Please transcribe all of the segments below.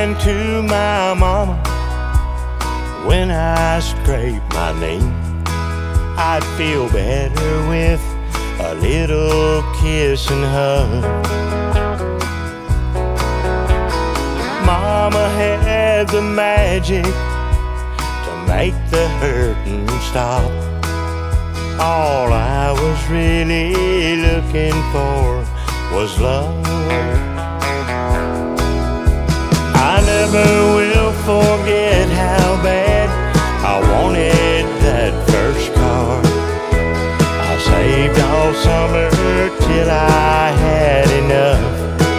hand to my mama when I scrape my knee. I'd feel better with a little kiss and hug. Mama had the magic to make the hurting stop. All I was really looking for was love. I never will forget how bad I wanted that first car. I saved all summer till I had enough.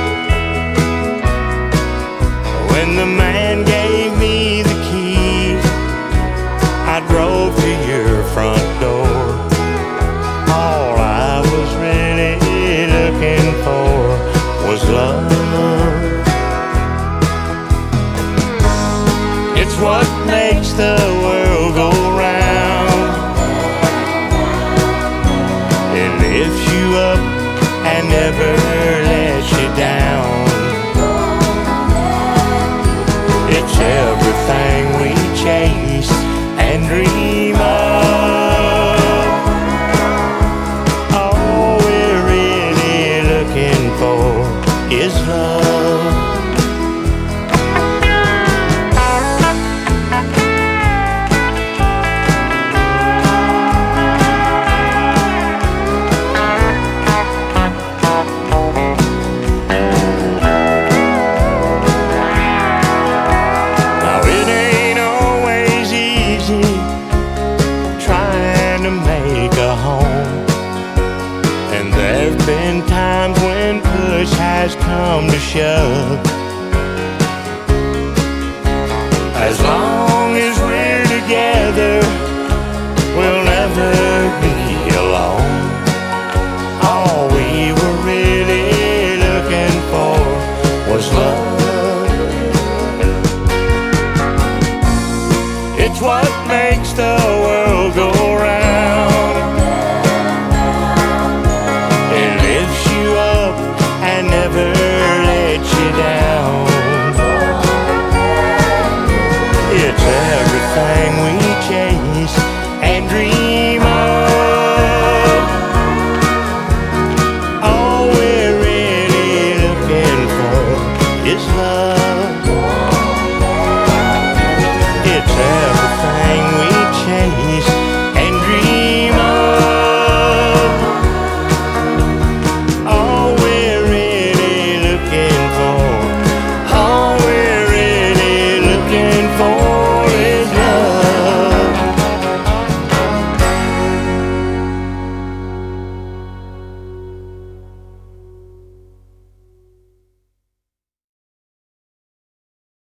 When the man gave me the keys, I drove to your front door. All I was really looking for was love. It's what makes the world go round. It lifts you up and never lets you down. It's everything we chase and dream of. All we're really looking for is love. And there've been times when push has come to shove,